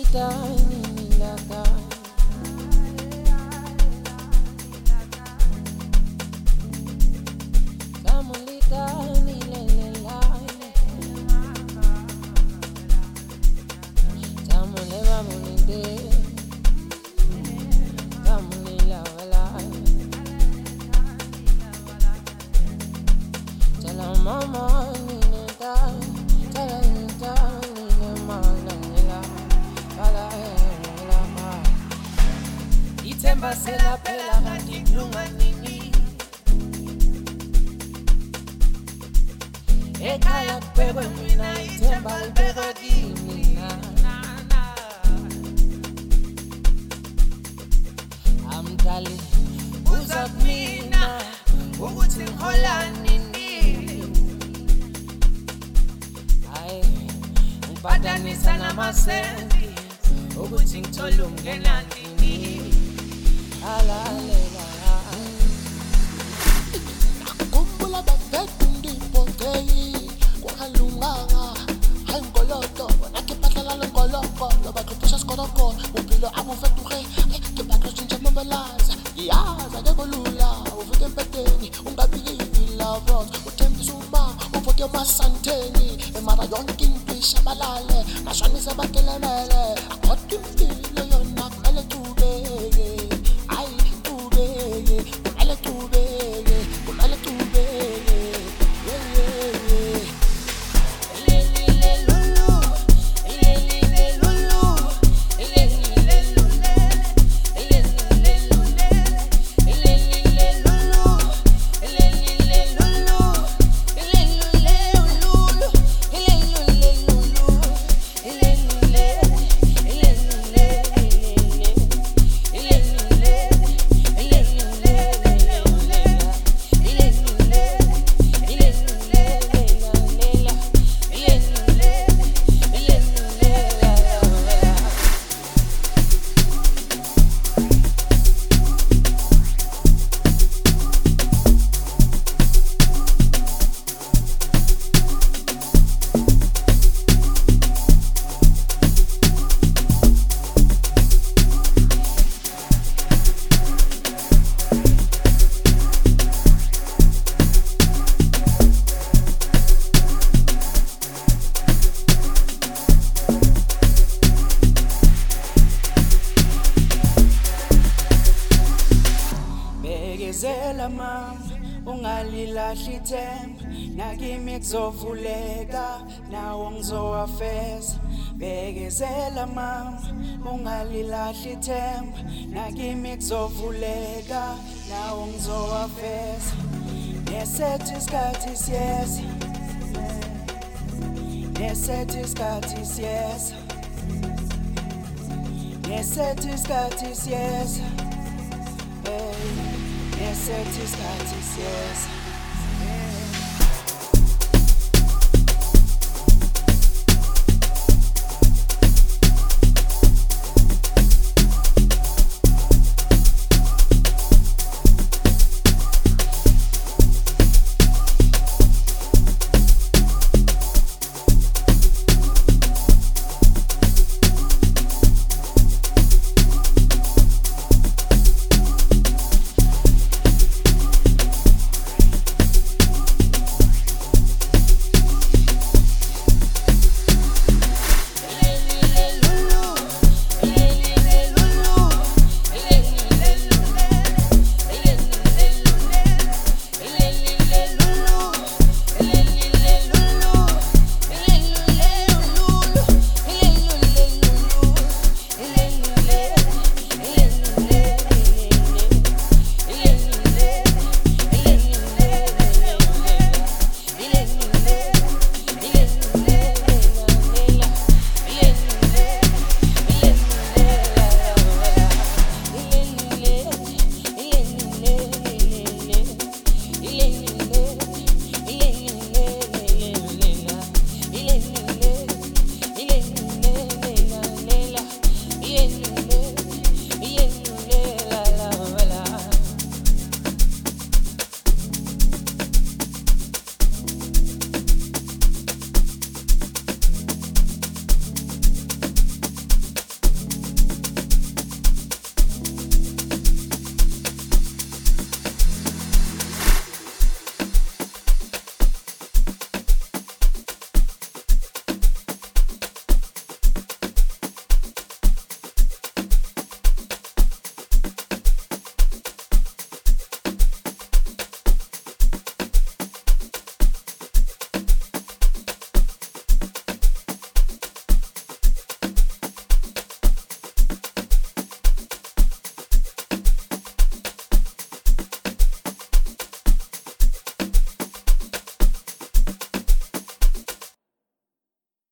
Ithemba selaphela kanti kulunga nini ekhaya kubekwe mina ithemba libekwa kimi amdali uza kumina ukuthi ngihola nini hayi ngipadanisa namasenti ukuthi ngithole umngena nini alalela kumbula babedundi potei kwakalunganga hayi ngoloto bona ke patla la ngoloko lo ba tlosa skoloko bophelo a bo fetoge ke batlo tshintse mobilaza yaza ke kolula o fete mpeteni ungabili love road o tempisa uma o foke masanteni emara yonke into ishabalale nashwanisa bakelemele akothi impilo yona kumele tubeke Bekezela mama ungalilahli ithemba nakimi kuzovuleka nawo ngizowafeza bekezela mama ungalilahli ithemba nakimi kuzovuleka nawo ngizowafeza nesethi isikhathi siyeza nesethi isikhathi siyeza nesethi isikhathi siyeza nesethi isikhathi siyeza